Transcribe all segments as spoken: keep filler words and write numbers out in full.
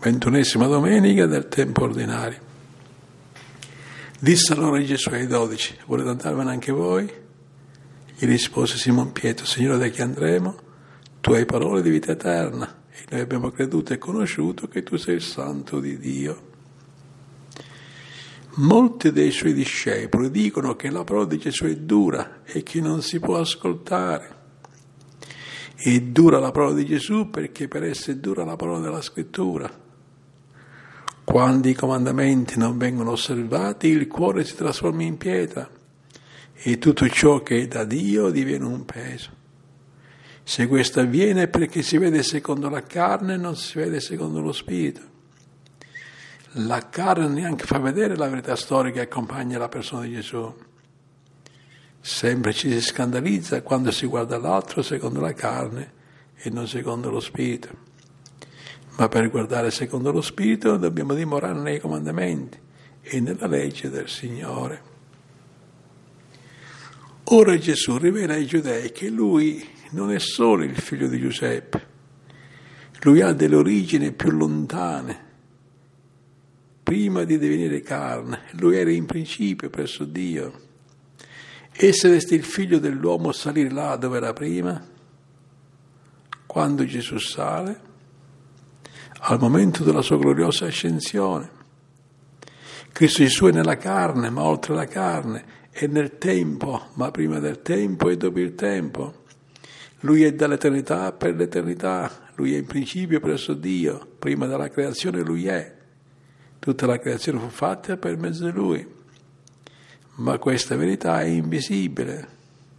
ventunesima domenica del tempo ordinario. Disse allora Gesù ai dodici: volete andarvene anche voi? Gli rispose Simon Pietro: Signore, da chi andremo? Tu hai parole di vita eterna e noi abbiamo creduto e conosciuto che tu sei il Santo di Dio. Molti dei suoi discepoli dicono che la parola di Gesù è dura e che non si può ascoltare. È dura la parola di Gesù perché per essa è dura la parola della Scrittura. Quando i comandamenti non vengono osservati, il cuore si trasforma in pietra e tutto ciò che è da Dio diviene un peso. Se questo avviene è perché si vede secondo la carne e non si vede secondo lo Spirito. La carne neanche fa vedere la verità storica che accompagna la persona di Gesù. Sempre ci si scandalizza quando si guarda l'altro secondo la carne e non secondo lo Spirito. Ma per guardare secondo lo Spirito dobbiamo dimorare nei comandamenti e nella legge del Signore. Ora Gesù rivela ai giudei che lui non è solo il figlio di Giuseppe, lui ha delle origini più lontane. Prima di divenire carne, lui era in principio presso Dio. Esseresti il figlio dell'uomo salire là dove era prima? Quando Gesù sale? Al momento della sua gloriosa ascensione. Cristo Gesù è nella carne, ma oltre la carne, è nel tempo, ma prima del tempo e dopo il tempo. Lui è dall'eternità per l'eternità, lui è in principio presso Dio, prima della creazione lui è. Tutta la creazione fu fatta per mezzo di lui, ma questa verità è invisibile.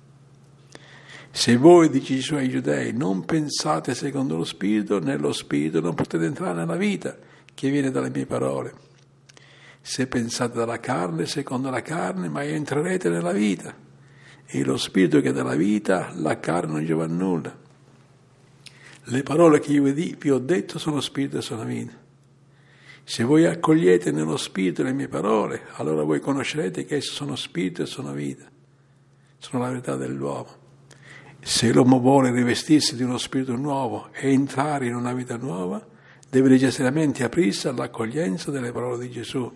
Se voi, dice Gesù ai giudei, non pensate secondo lo Spirito, nello Spirito non potete entrare nella vita che viene dalle mie parole. Se pensate dalla carne, secondo la carne, mai entrerete nella vita. E lo Spirito che dà la vita, la carne non giova a nulla. Le parole che io vi ho detto sono Spirito e sono vita. Se voi accogliete nello Spirito le mie parole, allora voi conoscerete che esse sono Spirito e sono vita. Sono la verità dell'uomo. Se l'uomo vuole rivestirsi di uno spirito nuovo e entrare in una vita nuova, deve necessariamente aprirsi all'accoglienza delle parole di Gesù.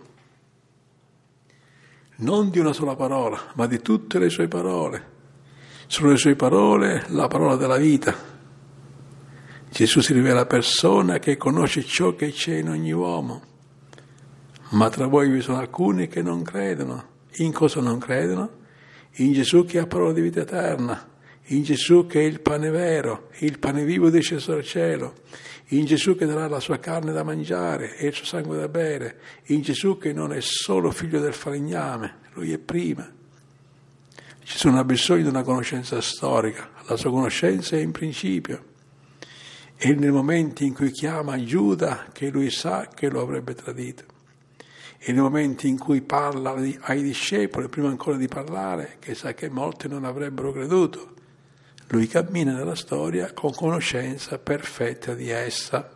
Non di una sola parola, ma di tutte le sue parole. Sono le sue parole la parola della vita. Gesù si rivela persona che conosce ciò che c'è in ogni uomo. Ma tra voi vi sono alcuni che non credono. In cosa non credono? In Gesù che ha parola di vita eterna. In Gesù che è il pane vero, il pane vivo disceso dal cielo, in Gesù che darà la sua carne da mangiare e il suo sangue da bere, in Gesù che non è solo figlio del falegname, lui è prima. Gesù non ha bisogno di una conoscenza storica, la sua conoscenza è in principio. E nel momento in cui chiama Giuda, che lui sa che lo avrebbe tradito. E nel momento in cui parla ai discepoli, prima ancora di parlare, che sa che molti non avrebbero creduto, lui cammina nella storia con conoscenza perfetta di essa.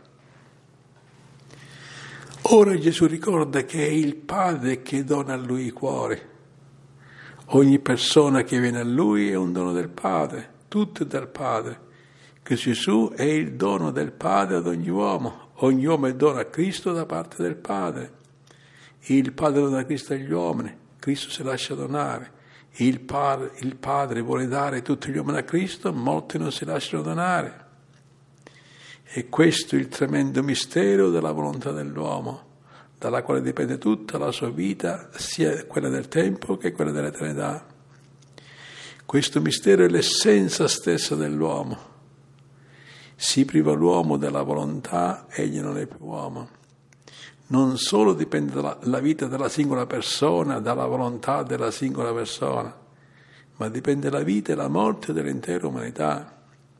Ora Gesù ricorda che è il Padre che dona a lui i cuori. Ogni persona che viene a lui è un dono del Padre, tutto è dal Padre. Che Gesù è il dono del Padre ad ogni uomo. Ogni uomo è dono a Cristo da parte del Padre. Il Padre dona a Cristo agli uomini, Cristo si lascia donare. Il padre, il padre vuole dare tutti gli uomini a Cristo, molti non si lasciano donare. E questo è il tremendo mistero della volontà dell'uomo, dalla quale dipende tutta la sua vita, sia quella del tempo che quella dell'eternità. Questo mistero è l'essenza stessa dell'uomo. Si priva l'uomo della volontà, egli non è più uomo. Non solo dipende dalla la vita della singola persona, dalla volontà della singola persona, ma dipende la vita e la morte dell'intera umanità.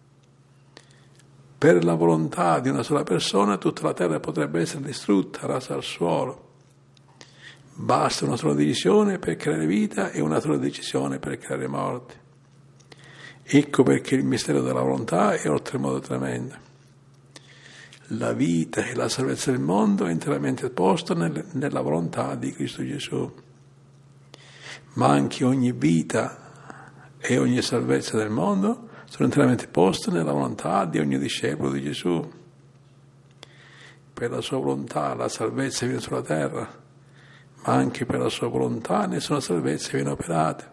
Per la volontà di una sola persona tutta la terra potrebbe essere distrutta, rasa al suolo. Basta una sola decisione per creare vita e una sola decisione per creare morte. Ecco perché il mistero della volontà è oltremodo tremendo. La vita e la salvezza del mondo è interamente posta nel, nella volontà di Cristo Gesù. Ma anche ogni vita e ogni salvezza del mondo sono interamente poste nella volontà di ogni discepolo di Gesù. per la sua volontà la salvezza viene sulla terra, ma anche per la sua volontà nessuna salvezza viene operata.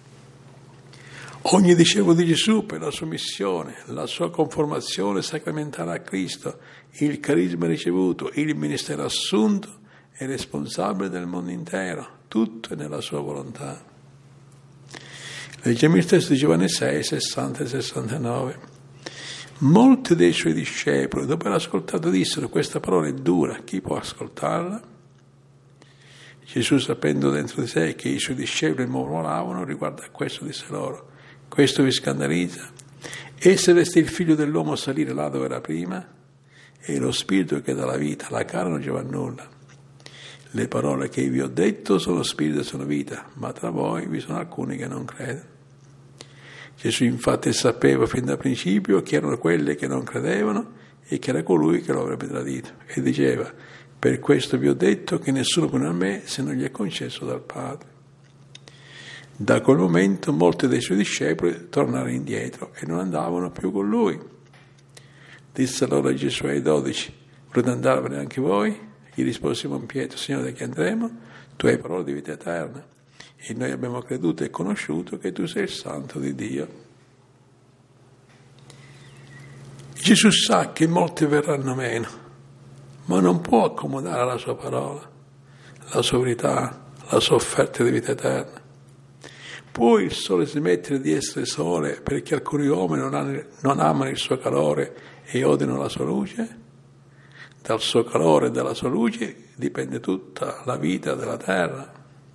Ogni discepolo di Gesù, per la sua missione, la sua conformazione sacramentale a Cristo, il carisma ricevuto, il ministero assunto, è responsabile del mondo intero, tutto è nella sua volontà. Leggiamo il testo di Giovanni sei, sessanta e sessantanove. Molti dei suoi discepoli, dopo aver ascoltato, dissero: questa parola è dura, chi può ascoltarla? Gesù, sapendo dentro di sé che i suoi discepoli mormoravano riguardo a questo, disse loro: questo vi scandalizza? Esse veste il figlio dell'uomo salire là dove era prima, e lo spirito che dà la vita, la carne non giova a nulla. Le parole che vi ho detto sono spirito e sono vita, ma tra voi vi sono alcuni che non credono. Gesù infatti sapeva fin da principio chi erano quelli che non credevano e che era colui che lo avrebbe tradito, e diceva: per questo vi ho detto che nessuno viene a me se non gli è concesso dal Padre. Da quel momento molti dei suoi discepoli tornarono indietro e non andavano più con lui. Disse allora Gesù ai dodici: volete andarvene anche voi? Gli rispose Simon Pietro: Signore, da chi andremo? Tu hai parole di vita eterna, e noi abbiamo creduto e conosciuto che tu sei il Santo di Dio. Gesù sa che molti verranno meno, ma non può accomodare alla sua parola, la sua verità, la sua offerta di vita eterna. Può il sole smettere di essere sole perché alcuni uomini non, hanno, non amano il suo calore e odiano la sua luce? Dal suo calore e dalla sua luce dipende tutta la vita della terra.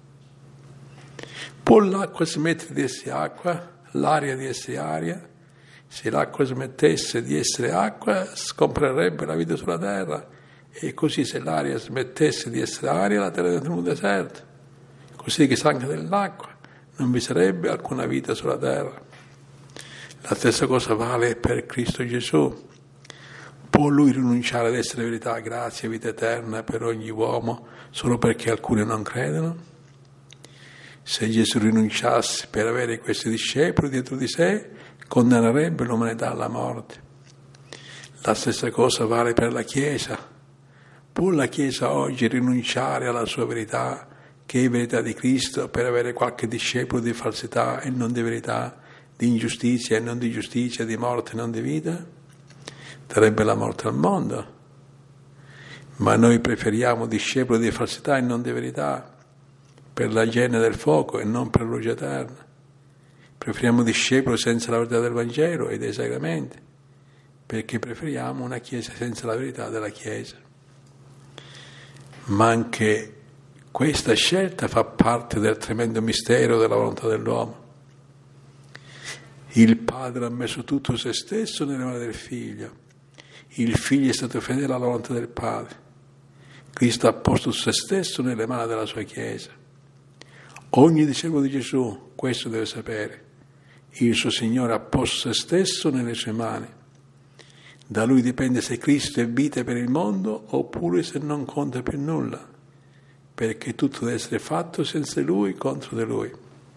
Può l'acqua smettere di essere acqua, l'aria di essere aria? Se l'acqua smettesse di essere acqua, scomparrebbe la vita sulla terra, e così se l'aria smettesse di essere aria, la terra diventerebbe un deserto. Così che sa anche dell'acqua, non vi sarebbe alcuna vita sulla terra. La stessa cosa vale per Cristo Gesù. Può lui rinunciare ad essere verità, grazia e vita eterna per ogni uomo solo perché alcuni non credono? Se Gesù rinunciasse per avere questi discepoli dietro di sé, condannerebbe l'umanità alla morte. La stessa cosa vale per la Chiesa. Può la Chiesa oggi rinunciare alla sua verità, che è verità di Cristo, per avere qualche discepolo di falsità e non di verità, di ingiustizia e non di giustizia, di morte e non di vita? Darebbe la morte al mondo. Ma noi preferiamo discepoli di falsità e non di verità, per la gene del fuoco e non per la luce eterna. Preferiamo discepoli senza la verità del Vangelo e dei sacramenti, perché preferiamo una Chiesa senza la verità della Chiesa. Ma anche questa scelta fa parte del tremendo mistero della volontà dell'uomo. Il Padre ha messo tutto se stesso nelle mani del Figlio. Il Figlio è stato fedele alla volontà del Padre. Cristo ha posto se stesso nelle mani della sua Chiesa. Ogni discepolo di Gesù questo deve sapere. Il suo Signore ha posto se stesso nelle sue mani. Da Lui dipende se Cristo è vita per il mondo oppure se non conta più nulla, perché tutto deve essere fatto senza Lui, contro di Lui.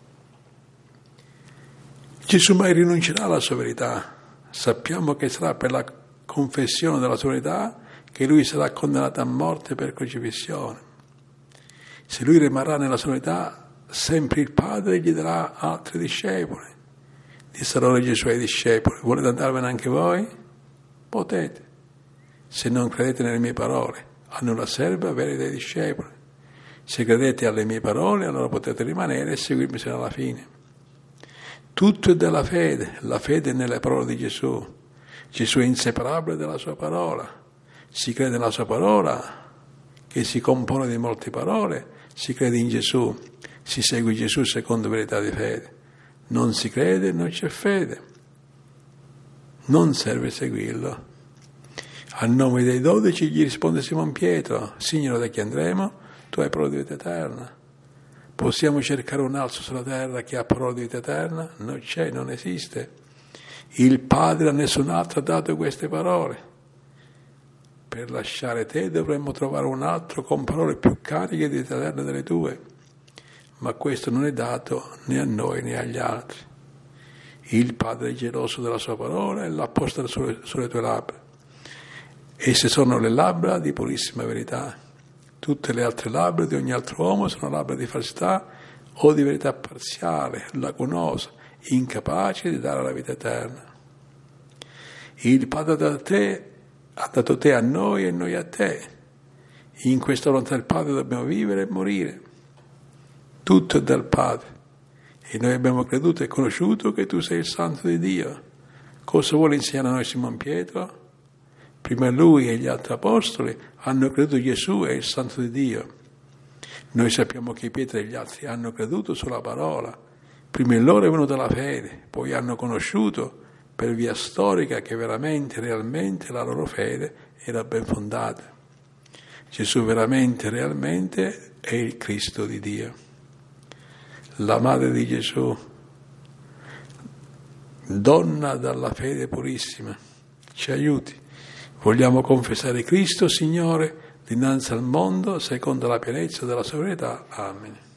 Gesù mai rinuncerà alla sua verità. Sappiamo che sarà per la confessione della sua verità che Lui sarà condannato a morte per crocifissione. Se Lui rimarrà nella sua verità, sempre il Padre gli darà altri discepoli. Disse allora Gesù ai discepoli: volete andarvene anche voi? Potete. Se non credete nelle mie parole, a nulla serve avere dei discepoli. Se credete alle mie parole, allora potete rimanere e seguirmi fino alla fine. Tutto è della fede, la fede è nelle parole di Gesù. Gesù è inseparabile dalla sua parola. Si crede nella sua parola, che si compone di molte parole, si crede in Gesù, si segue Gesù secondo verità di fede. Non si crede, non c'è fede. Non serve seguirlo. Al nome dei dodici gli risponde Simon Pietro: Signore, da chi andremo? Tu hai parole di vita eterna. Possiamo cercare un altro sulla terra che ha parole di vita eterna? Non c'è, non esiste. Il Padre a nessun altro ha dato queste parole. Per lasciare te dovremmo trovare un altro con parole più cariche di vita eterna delle tue. Ma questo non è dato né a noi né agli altri. Il Padre è geloso della sua parola e l'ha posta sulle, sulle tue labbra. Esse sono le labbra di purissima verità. Tutte le altre labbra di ogni altro uomo sono labbra di falsità o di verità parziale, lacunosa, incapace di dare la vita eterna. Il Padre da te ha dato te a noi e noi a te. In questa volontà del Padre dobbiamo vivere e morire. Tutto è dal Padre. E noi abbiamo creduto e conosciuto che tu sei il Santo di Dio. Cosa vuole insegnare a noi Simon Pietro? Prima lui e gli altri apostoli hanno creduto Gesù è il Santo di Dio. Noi sappiamo che Pietro e gli altri hanno creduto sulla parola. Prima in loro è venuta la fede, poi hanno conosciuto per via storica che veramente, realmente la loro fede era ben fondata. Gesù veramente, realmente è il Cristo di Dio. La madre di Gesù, donna dalla fede purissima, ci aiuti. Vogliamo confessare Cristo, Signore, dinanzi al mondo, secondo la pienezza della sua verità. Amen.